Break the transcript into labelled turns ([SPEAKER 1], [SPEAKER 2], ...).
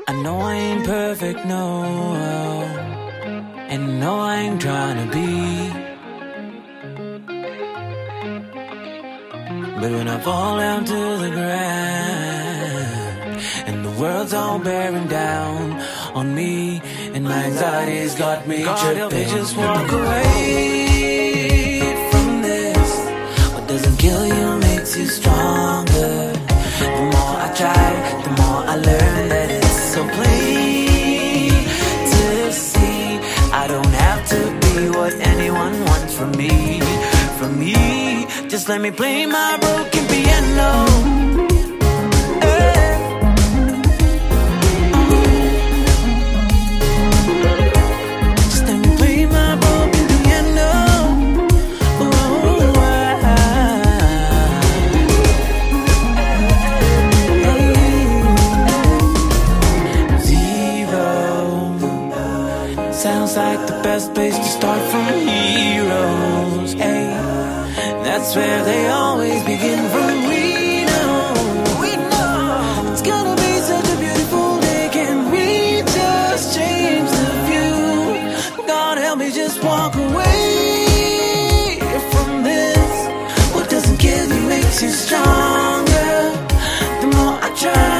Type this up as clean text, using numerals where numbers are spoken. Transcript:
[SPEAKER 1] I know I ain't perfect, no, and no, I ain't trying to be. But when I fall down to the ground and the world's all bearing down on me, and my anxiety's got me tripping, help me just walk away from this. What doesn't kill you makes you stronger. The more I try, the more I learn that it's so plain to see. I don't have to be what anyone wants from me. From me, just let me play my broken piano. Just let me play my broken piano. Sounds like the best place to start from heroes, hey. That's where they always begin from. We know it's gonna be such a beautiful day. Can we just change the view? God help me just walk away from this. What doesn't kill you makes you stronger. The more I try,